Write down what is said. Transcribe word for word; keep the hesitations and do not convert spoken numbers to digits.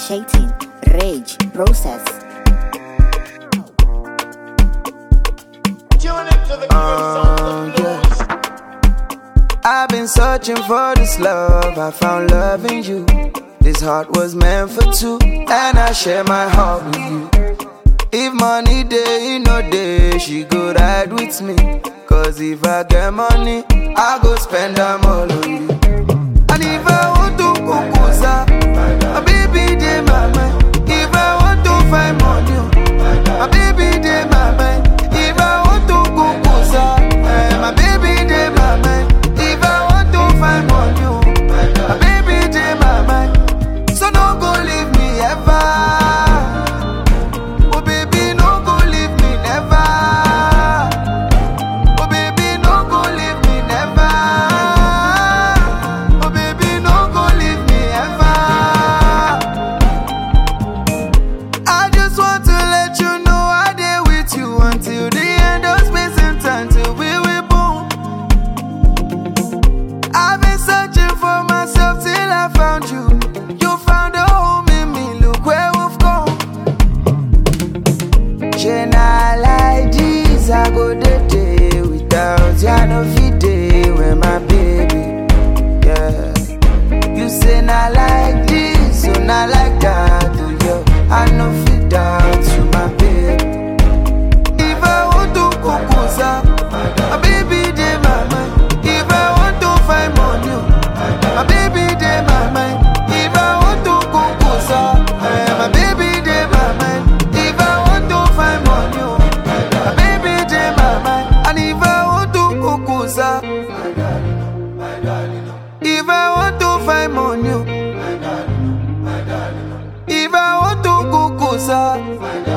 initiating rage process. Uh, yeah. I've been searching for this love, I found love in you. This heart was meant for two, and I share my heart with you. If money day, no day, she go ride with me. Cause if I get money, I go spend them all on you. And if I want to kukusa, my baby dey my mind. If I want to find money, my baby dey my mind. If I want to kukusa, eh, my baby dey my mind. If I want to find money, my baby dey my mind. So no go leave me ever. I go day day without ya, no fit day when my baby, yeah. You say not like this, so not like that, do you? I no fit doubt you, my baby. If I want to kukusa, my baby dey my mind. If I want to find money, my baby dey my mind. If I want to kukusa, eh, my baby dey my mind. If I want to find money, my baby dey my mind. And if I want to kukusa, if I want to find money, if I want to kukusa,